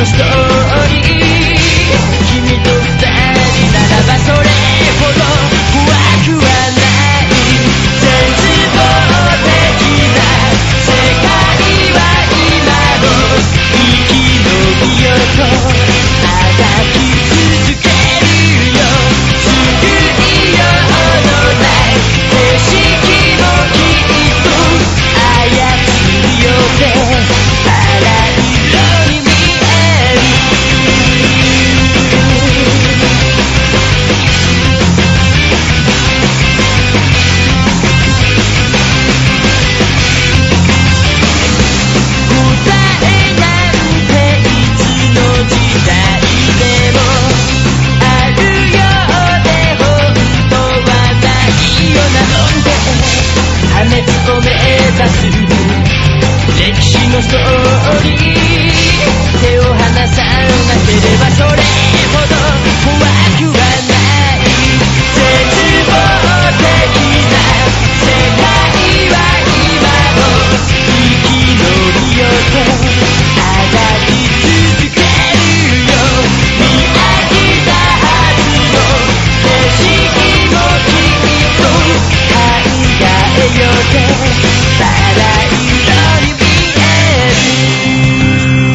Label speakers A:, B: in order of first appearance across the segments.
A: のストーリー、君と二人ならばそれほど怖くはない。絶望的な世界は今も生き延びようとあがき続けるよ。救いようのない景色もきっと操るよってバラ色に見える。答えなんていつの時代でもあるようで本当はないよなので、破滅を目指す歴史のストーリー、手を離さなければそれほど怖くはない。絶望的な世界は今も生き延びようとあがき続けるよ。見飽きたはずの景色もきっと考えようってバラ色に見える。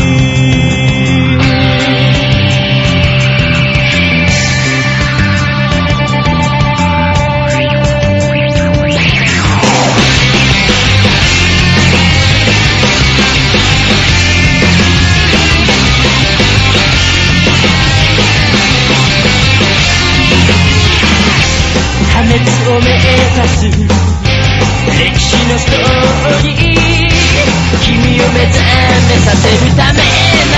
A: 破滅を目指す歴史のストーリー、君を目覚めさせるためな